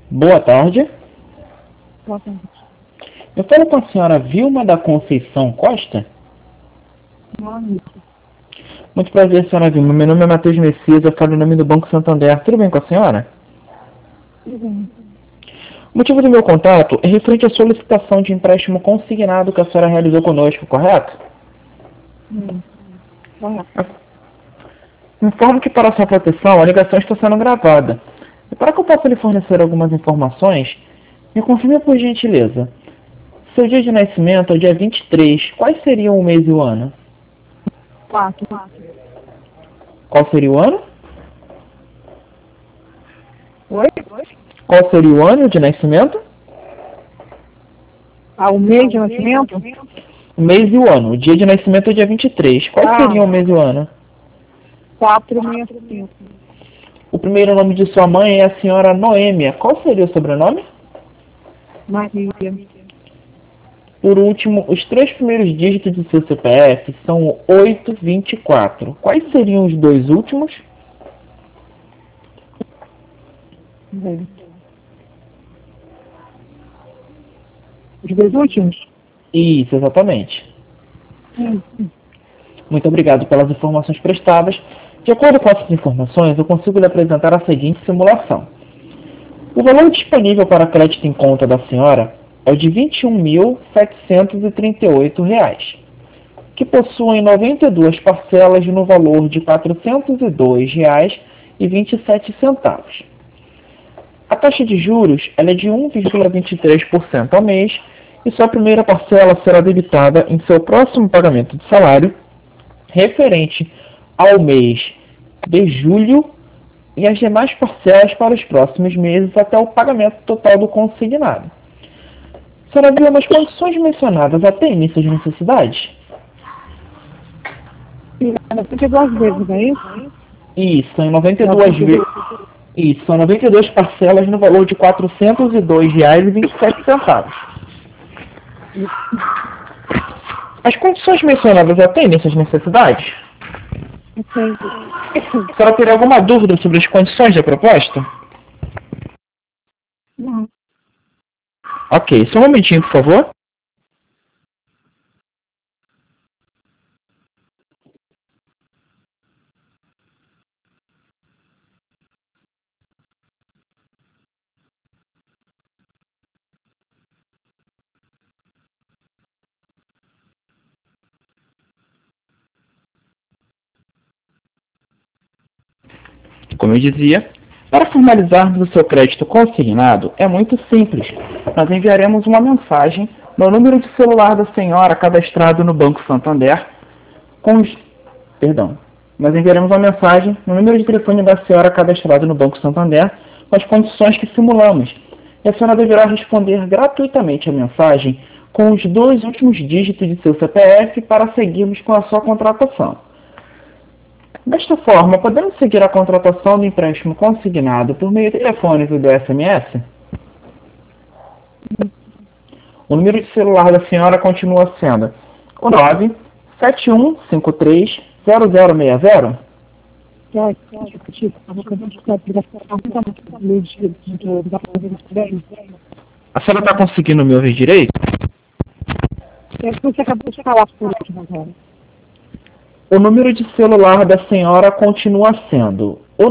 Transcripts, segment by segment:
Boa tarde. Boa tarde. Eu falo com a senhora Vilma da Conceição Costa? Muito prazer, senhora Vilma. Meu nome é Matheus Messias, eu falo em nome do Banco Santander. Tudo bem com a senhora? Tudo bem. O motivo do meu contato é referente à solicitação de empréstimo consignado que a senhora realizou conosco, correto? Correto. Informo que para sua proteção a ligação está sendo gravada. E para que eu possa lhe fornecer algumas informações, me confirme por gentileza. Seu dia de nascimento é o dia 23. Quais seriam o mês e o ano? 4. Qual seria o ano? Oi? Qual seria o ano de nascimento? O mês de nascimento? O mês e o ano. O dia de nascimento é o dia 23. Quais seriam o mês e o ano? 465. O primeiro nome de sua mãe é a senhora Noêmia. Qual seria o sobrenome? Maria. Por último, os 3 primeiros dígitos do seu CPF são o 824. Quais seriam os 2 últimos? Os 2 últimos? Isso, exatamente. Muito obrigado pelas informações prestadas. De acordo com essas informações, eu consigo lhe apresentar a seguinte simulação. O valor disponível para crédito em conta da senhora é o de R$ 21.738, que possuem 92 parcelas no valor de R$ 402,27. A taxa de juros ela é de 1,23% ao mês e sua primeira parcela será debitada em seu próximo pagamento de salário, referente ao mês de julho, e as demais parcelas para os próximos meses até o pagamento total do consignado. A senhora viu as condições mencionadas até início de necessidades? Sim, 92 vezes, não é isso? Isso, são 92 vezes. Isso, são 92 parcelas no valor de R$ 402,27. As condições mencionadas até início de necessidades? Sim. A senhora teria alguma dúvida sobre as condições da proposta? Não. Ok, só um momentinho, por favor. Como eu dizia, para formalizarmos o seu crédito consignado é muito simples. Nós enviaremos uma mensagem no número de celular da senhora cadastrado no Banco Santander Nós enviaremos uma mensagem no número de telefone da senhora cadastrado no Banco Santander com as condições que simulamos. E a senhora deverá responder gratuitamente a mensagem com os 2 últimos dígitos de seu CPF para seguirmos com a sua contratação. Desta forma, podemos seguir a contratação do empréstimo consignado por meio telefônico e do SMS? O número de celular da senhora continua sendo o 971530060? A senhora está conseguindo me ouvir direito? Você acabou de falar por último agora. O número de celular da senhora continua sendo o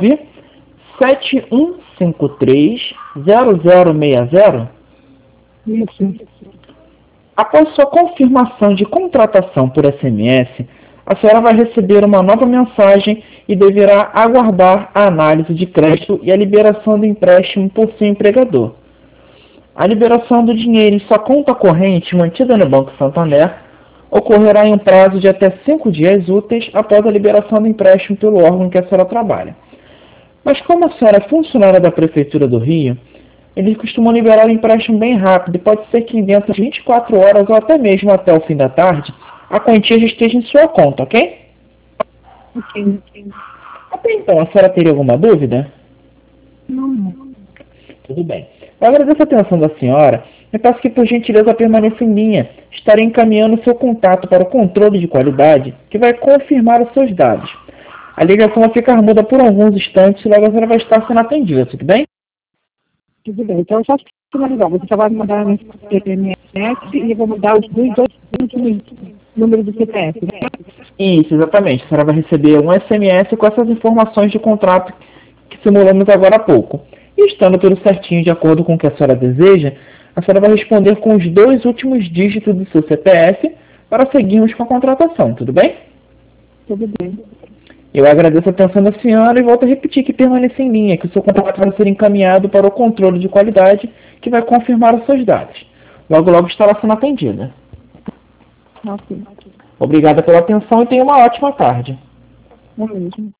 971530060? Isso. Após sua confirmação de contratação por SMS, a senhora vai receber uma nova mensagem e deverá aguardar a análise de crédito e a liberação do empréstimo por seu empregador. A liberação do dinheiro em sua conta corrente mantida no Banco Santander ocorrerá em um prazo de até 5 dias úteis após a liberação do empréstimo pelo órgão em que a senhora trabalha. Mas como a senhora é funcionária da Prefeitura do Rio, eles costumam liberar o empréstimo bem rápido e pode ser que dentro de 24 horas ou até mesmo até o fim da tarde, a quantia já esteja em sua conta, ok? Ok. Até então, a senhora teria alguma dúvida? Não. Tudo bem. Eu agradeço a atenção da senhora e peço que, por gentileza, permaneça em linha. Estarei encaminhando seu contato para o controle de qualidade, que vai confirmar os seus dados. A ligação vai ficar muda por alguns instantes e logo a senhora vai estar sendo atendida, tudo bem? Tudo bem. Então, só finalizar. Você só vai mandar no SMS e eu vou mandar os dois últimos números do CPF, né? Isso, exatamente. A senhora vai receber um SMS com essas informações de contrato que simulamos agora há pouco. E estando tudo certinho de acordo com o que a senhora deseja, a senhora vai responder com os dois últimos dígitos do seu CPF para seguirmos com a contratação, tudo bem? Tudo bem. Eu agradeço a atenção da senhora e volto a repetir que permaneça em linha, que o seu contrato vai ser encaminhado para o controle de qualidade, que vai confirmar os seus dados. Logo, logo estará sendo atendida. Ok. Obrigada pela atenção e tenha uma ótima tarde. É mesmo.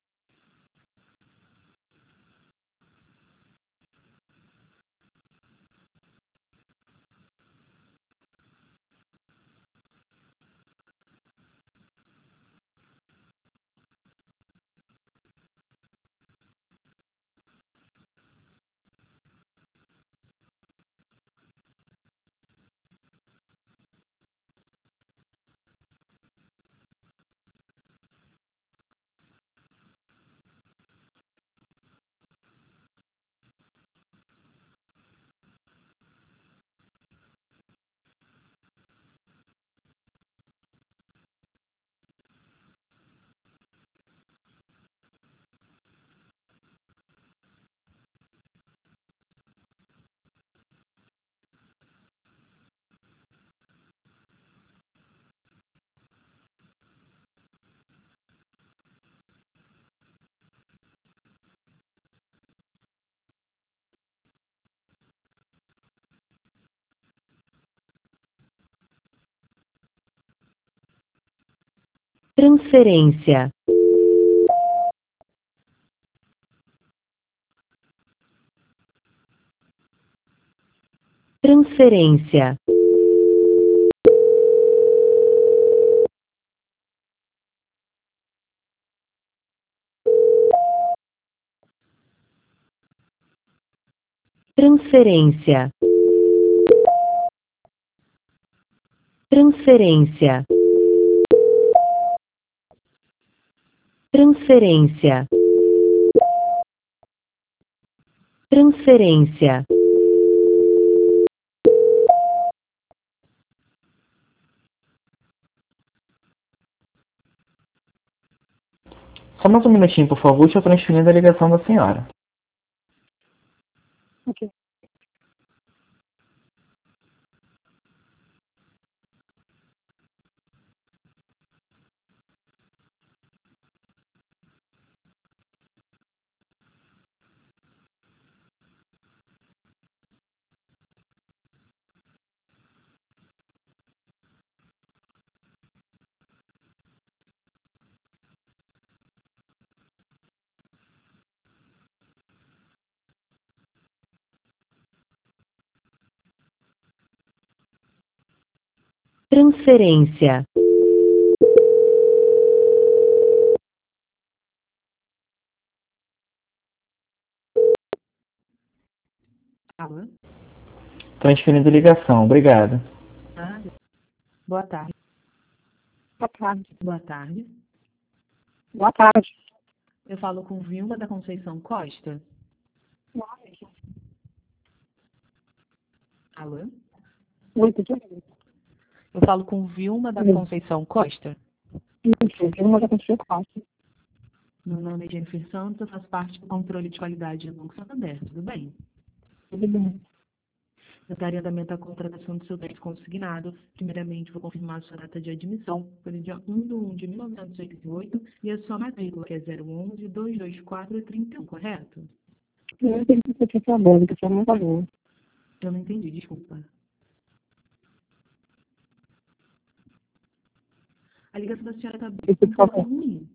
Transferência. Transferência. Transferência. Transferência. Transferência. Transferência. Só mais um minutinho, por favor, deixa eu transferir a ligação da senhora. Ok. Transferência. Alô? Transferindo a ligação, obrigado. Ah, boa tarde. Boa tarde. Boa tarde. Boa tarde. Eu falo com Vilma da Conceição Costa. Alô? Oi, tudo bem? Eu falo com Vilma da Conceição Costa. Isso, eu vou mandar seu quarto. Meu nome é Jennifer Santos, eu faço parte do controle de qualidade do Banco Santander, tudo bem? Tudo bem. Eu darei andamento à contratação do seu crédito consignado. Primeiramente, vou confirmar a sua data de admissão, pelo dia 1/1/1988, e a sua matrícula, que é 011-224-31, correto? Eu não entendi o que você está falando, que você não falou. Eu não entendi, desculpa. A ligação da senhora está um pouco ruim.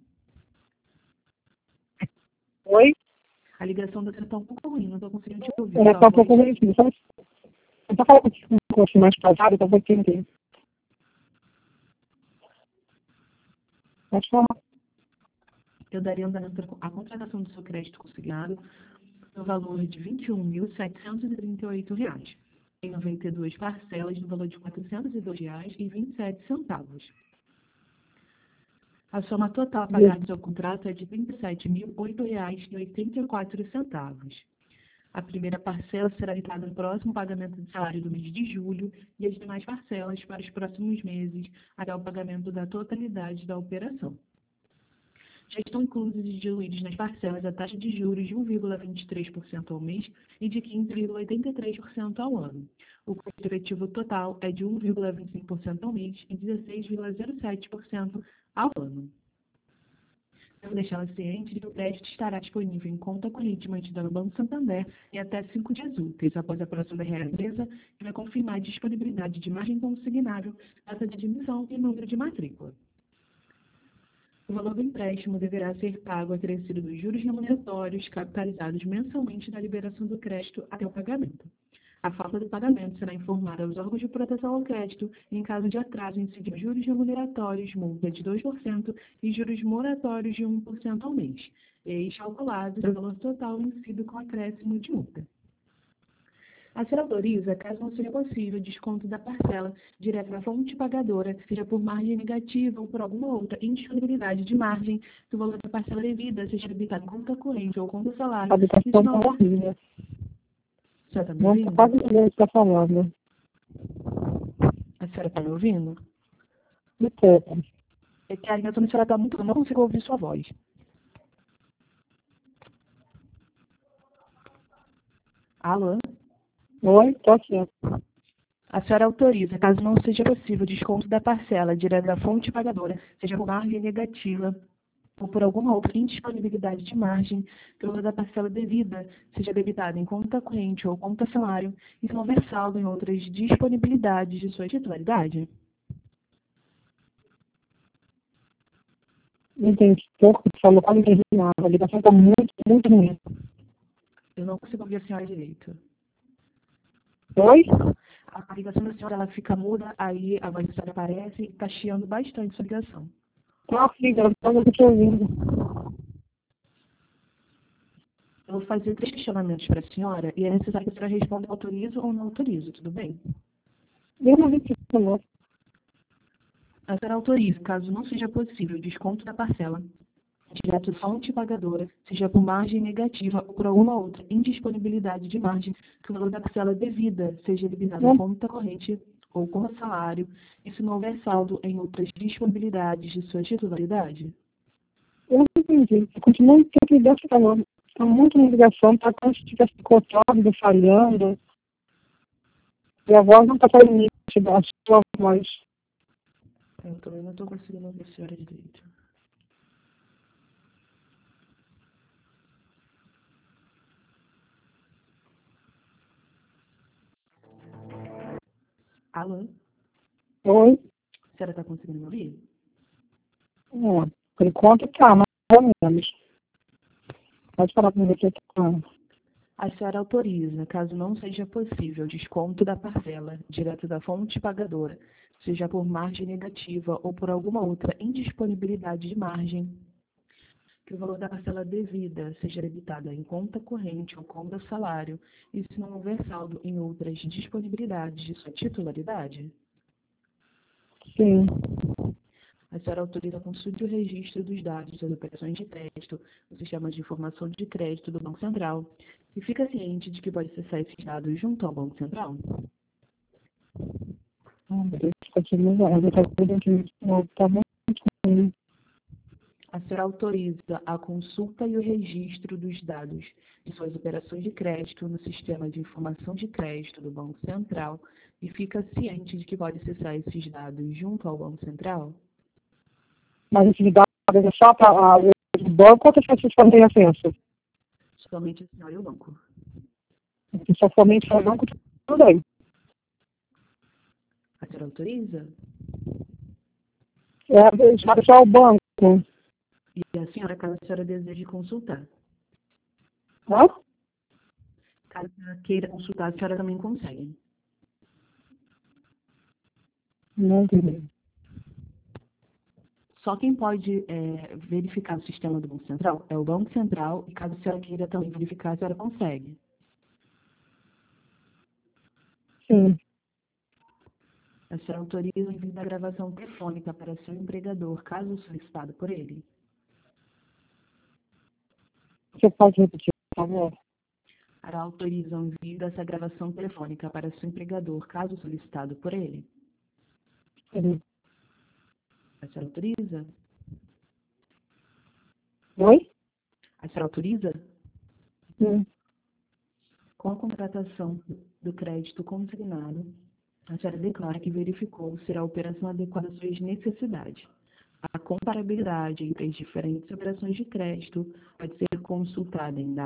Oi? A ligação da senhora está um pouco ruim, não estou conseguindo te ouvir. Era Sua só um voz. pouco ruim. Eu só falo com você mais casado, então vou entender. Pode falar. Eu daria andamento à contratação do seu crédito consignado no valor de R$ 21.738, em 92 parcelas no valor de R$ 402,27. A soma total a pagar do seu contrato é de R$ 27.008,84. A primeira parcela será quitada no próximo pagamento de salário do mês de julho e as demais parcelas para os próximos meses até o pagamento da totalidade da operação. Já estão inclusos e diluídos nas parcelas a taxa de juros de 1,23% ao mês e de 15,83% ao ano. O custo efetivo total é de 1,25% ao mês e 16,07% ao ano. Devo deixá-la ciente de que o crédito estará disponível em conta corrente mantida no Banco Santander em até 5 dias úteis após a aprovação da empresa, que vai confirmar a disponibilidade de margem consignável, data de admissão e número de matrícula. O valor do empréstimo deverá ser pago acrescido dos juros remuneratórios capitalizados mensalmente na liberação do crédito até o pagamento. A falta do pagamento será informada aos órgãos de proteção ao crédito e, em caso de atraso, incidir juros remuneratórios, multa de 2% e juros moratórios de 1% ao mês, eis calculado o valor total vencido com acréscimo de multa. A senhora autoriza, caso não seja possível, desconto da parcela direto na fonte pagadora, seja por margem negativa ou por alguma outra indisponibilidade de margem, que o valor da parcela devida seja debitado em conta corrente ou conta salário. A habitação está horrível. A senhora está me Não ouvindo? está quase entendendo o que está falando. A senhora está me ouvindo? Me pouco. É que a ligação da senhora está muito... Eu não consigo ouvir sua voz. Alô? Oi, estou aqui. A senhora autoriza, caso não seja possível, desconto da parcela direto da fonte pagadora, seja por margem negativa ou por alguma outra indisponibilidade de margem, que o valor da parcela devida seja debitado em conta corrente ou conta salário e se não houver saldo em outras disponibilidades de sua titularidade. Não entendi pouco, você falou, quase não entendi nada. A ligação está muito, muito ruim. Eu não consigo ouvir a senhora direito. Oi? A ligação da senhora ela fica muda, aí a voz da senhora aparece e está chiando bastante sua ligação. Não, filha, eu estou te ouvindo. Eu vou fazer 3 questionamentos para a senhora e é necessário que a senhora responda autorizo ou não autorizo, tudo bem? Eu não vi o que você falou. A senhora autoriza, caso não seja possível, o desconto da parcela direto da fonte pagadora, seja por margem negativa ou por alguma outra indisponibilidade de margem, que o valor da parcela devida seja debitado em conta corrente ou como salário, e se não houver saldo em outras disponibilidades de sua titularidade. Eu não entendi. Eu continuo não entendendo o que você falou. Está muito na ligação, está como se estivesse cortando, falhando. E a voz não está fazendo nítida, a sua voz. Eu também não estou conseguindo ouvir a senhora direito. Alô? Oi? A senhora está conseguindo me ouvir? Por enquanto tá, mais ou menos. Pode falar comigo aqui. A senhora autoriza, caso não seja possível, o desconto da parcela direto da fonte pagadora, seja por margem negativa ou por alguma outra indisponibilidade de margem, que o valor da parcela devida seja debitada em conta corrente ou conta salário, e se não houver saldo em outras disponibilidades de sua titularidade? Sim. A senhora autoriza a consulta e o registro dos dados das operações de crédito no sistema de informação de crédito do Banco Central e fica ciente de que pode acessar esses dados junto ao Banco Central? Tá muito ruim. A senhora autoriza a consulta e o registro dos dados de suas operações de crédito no sistema de informação de crédito do Banco Central e fica ciente de que pode acessar esses dados junto ao Banco Central? Mas esses dados é só para o banco ou as pessoas que têm acesso? Somente a senhora e o banco. Se só somente para o banco, tudo bem. A senhora autoriza? É só o banco. E a senhora, caso a senhora deseje consultar. Hã? Caso a senhora queira consultar, a senhora também consegue. Não entendi. Só quem pode verificar o sistema do Banco Central é o Banco Central, e caso a senhora queira também verificar, a senhora consegue. Sim. A senhora autoriza o envio da gravação telefônica para seu empregador, caso solicitado por ele. Você pode repetir, por favor? A senhora autoriza o envio dessa gravação telefônica para seu empregador, caso solicitado por ele? Sim. A senhora autoriza? Oi? A senhora autoriza? Sim. Com a contratação do crédito consignado, a senhora declara que verificou se a operação adequada às suas necessidades. A comparabilidade entre as diferentes operações de crédito pode ser consultada em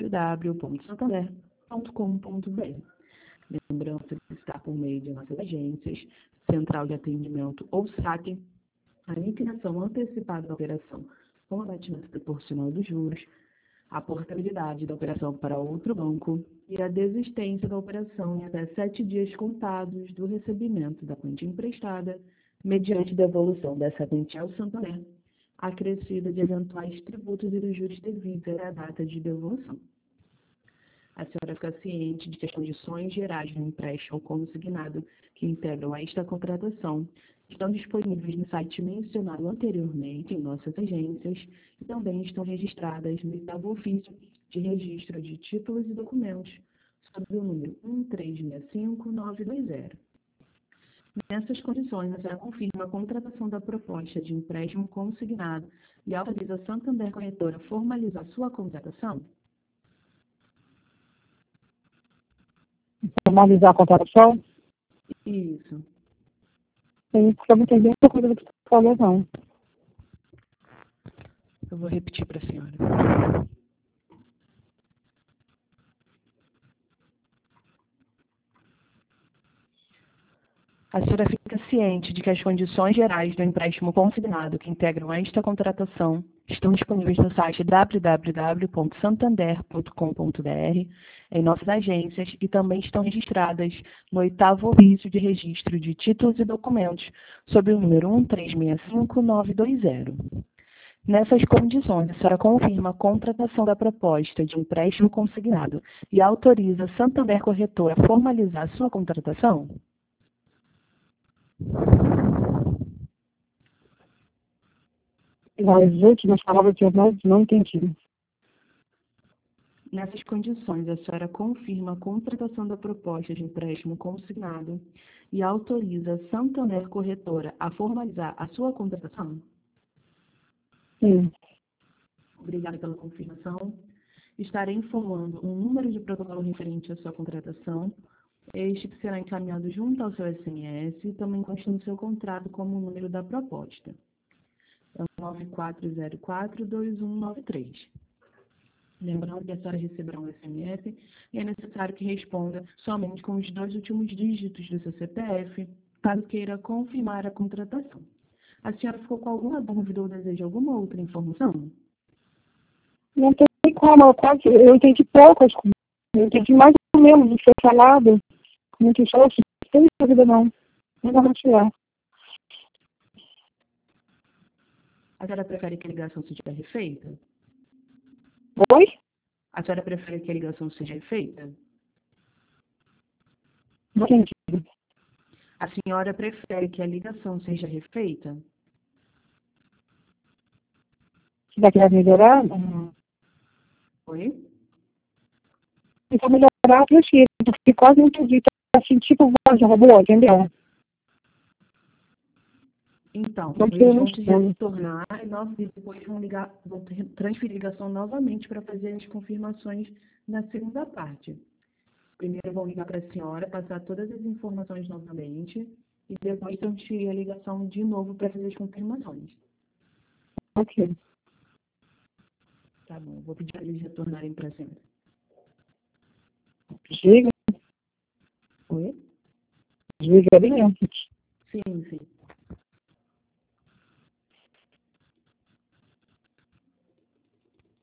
www.santander.com.br. Lembrando que está por meio de nossas agências, Central de Atendimento ou SAC, a liquidação antecipada da operação com abatimento proporcional dos juros, a portabilidade da operação para outro banco e a desistência da operação em até 7 dias contados do recebimento da quantia emprestada, mediante devolução dessa quantia ao Santander, acrescida de eventuais tributos e dos juros devidos à data de devolução. A senhora fica ciente de que as condições gerais do empréstimo consignado que integram esta contratação estão disponíveis no site mencionado anteriormente em nossas agências e também estão registradas no 8º ofício de registro de títulos e documentos sob o número 1365920. Nessas condições, a senhora confirma a contratação da proposta de empréstimo consignado e autoriza a Santander Corretora a formalizar sua contratação? Formalizar a contratação? Isso. Sim, porque eu não entendi muita coisa do que você falou, não. Eu vou repetir para a senhora. A senhora fica ciente de que as condições gerais do empréstimo consignado que integram esta contratação estão disponíveis no site www.santander.com.br, em nossas agências e também estão registradas no 8º ofício de registro de títulos e documentos sob o número 1365920. Nessas condições, a senhora confirma a contratação da proposta de empréstimo consignado e autoriza a Santander Corretora a formalizar sua contratação? As últimas palavras que eu não entendi. Nessas condições, a senhora confirma a contratação da proposta de empréstimo consignado e autoriza a Santander Corretora a formalizar a sua contratação? Sim. Obrigada pela confirmação. Estarei informando um número de protocolo referente à sua contratação. Este será encaminhado junto ao seu SMS e também consta no seu contrato como o número da proposta. É o 94042193. Lembrando que a senhora receberá um SMS e é necessário que responda somente com os 2 últimos dígitos do seu CPF, caso queira confirmar a contratação. A senhora ficou com alguma dúvida ou deseja alguma outra informação? Não tem como, eu entendi poucas coisas. Eu entendi mais ou menos o que foi falado. Não entendi só, não tem dúvida não. Não vou retirar. A senhora prefere que a ligação seja refeita? Oi? A senhora prefere que a ligação seja refeita? Não entendi. A senhora prefere que a ligação seja refeita? Se daqui vai melhorar, Oi? se for melhorar, eu prefiro, porque quase não entendi. Tá assim, tipo voz de robô, entendeu? Então, Não eles sei, vão não te sei. retornar e depois vão transferir a ligação novamente para fazer as confirmações na segunda parte. Primeiro vão ligar para a senhora, passar todas as informações novamente e depois transferir a ligação de novo para fazer as confirmações. Ok. Tá bom, vou pedir para eles retornarem para a senhora. Diga, Oi? diga bem antes. Sim, sim.